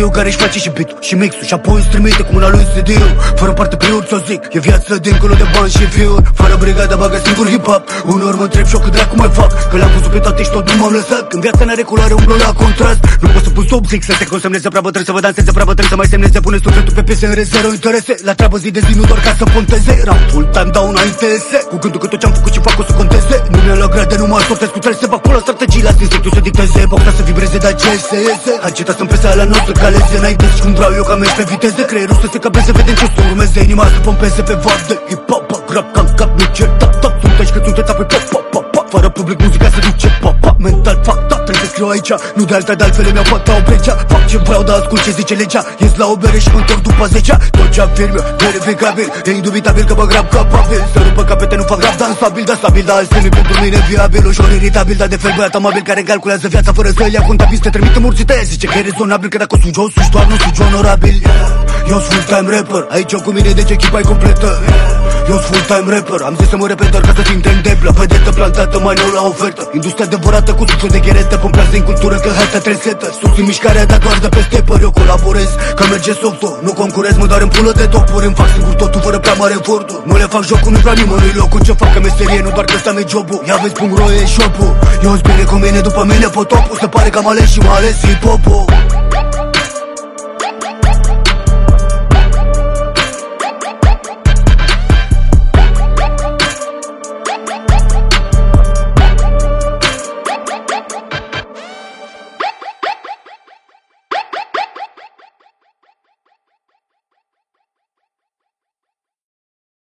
Rio care își face și beat-ul și mixul și apoi îți trimite cu mâna lui CD-ul. Fără parte prior ți-o zic, e viață dincolo de bani și fiuri. Fără brigada bagă singur hip-hop. Uneori mă întreb și-o cât dracu mai fac, că le-am văzut pe toate și tot nu m-am lăsat. Când viața n-are culoare, umblu la contrast. Nu pot să pun sub zic, să se consemneze prea bătrân, să vă danseze prea bătrân, să mai semneze, pune sufletul pe piese în rezervă, interese. La treabă zi de zi, nu doar ca să ponteze. Ram full time, dau înainte ese, cu gândul că tot ce-am făcut și fac o să conteze. Nu mi-a luat grade, nu mă ascultez cu trese, fac pula strategii, las instinctul să dicteze. Boxa să vibreze, dar ce se iese. Agita să-mi pese la noastră, caleze înainte și cum vreau eu ca mergi pe viteze. Creierul să se cableze, vedem ce să urmeze, inima să pompeze pe vad de hip-hop. Rap, cam cap, nu cer, tap, tap. Sunteți că sunteți apoi pop, pop, pop, pop. Fără public muzica se duce pop, pop. Mental fuck, tap, trebuie să scriu aici. Nu de alta, de altfel mi-au făcut o brecea. Fac ce vreau, dar ascult ce zice legea. Ies la o bere și mă întorc după 10-a. Tot ce afirm eu, verificabil. E indubitabil că mă grab capabil. Să rupă capete, nu fac rap dansabil, dar stabil, dar altfel nu-i pentru mine viabil. Ușor iritabil, dar de fel băiat amabil, care calculează viața fără să-l ia contabil. Te trimite morții tăia, zice că e rezonabil, că dacă o sugi, o sugi doar, nu sugi onorabil. Eu sunt full-time rapper, aici eu cu mine, deci echipa e completă. Eu sunt full-time rapper, am zis să mă repet doar ca să fim tendeblă. Vedetă plantată mai nou la ofertă, industria devorată cu suflet de gheretă. Pompează din cultură că harta tresetă, sus în mișcarea, dar doar de pe stepper. Eu colaborez, că merge softul, nu concurez, mă doar în pulă de topuri. Îmi fac singur totul fără prea mare eforturi. Nu le fac jocul, nu vreau nimănui locul. Ce fac că meserie, nu doar că ăsta mi-e jobul. Ia vezi cum roie shop-ul, eu-s bine cu mine, după mine potopul. Se pare că am ales și m-a ales hip-hop-ul.